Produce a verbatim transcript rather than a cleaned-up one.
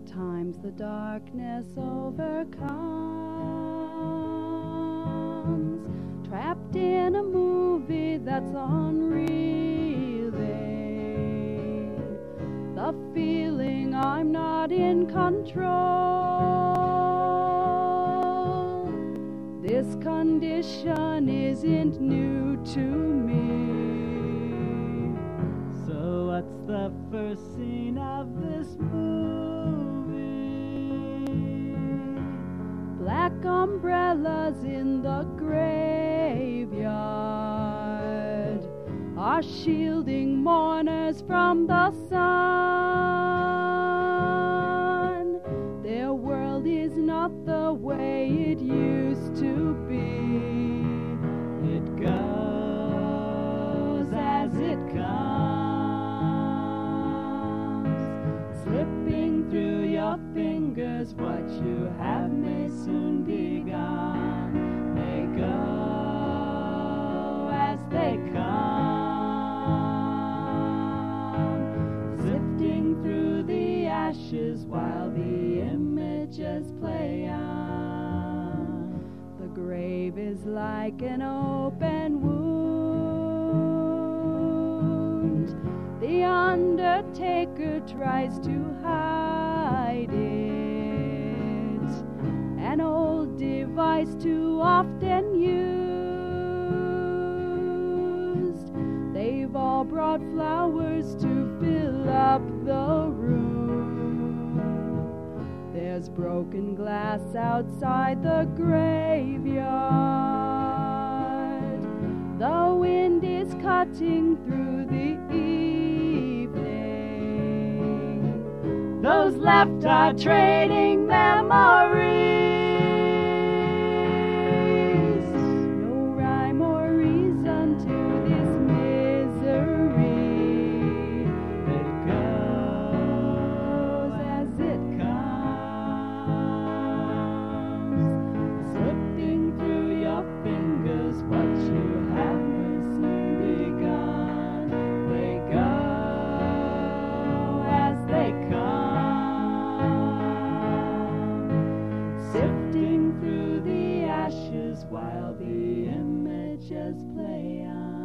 Sometimes the darkness overcomes, trapped in a movie that's unreeling. The feeling I'm not in control. This condition isn't new to me. So what's the first scene of this movie? Black umbrellas in the graveyard are shielding mourners from the sun. Their world is not the way it used to be. It goes as it comes, slipping through your fingers. What you have may soon be gone. They go as they come, sifting through the ashes while the images play on. The grave is like an open wound. The undertaker tries to hide it, an old device too often used. They've all brought flowers to fill up the room. There's broken glass outside the graveyard. The wind is cutting through the evening. Those left are trading memories. No rhyme or reason to this misery. It goes as it comes, slipping through your fingers. What you have may soon be gone. They go as they come, sifting through the ashes while the images play on.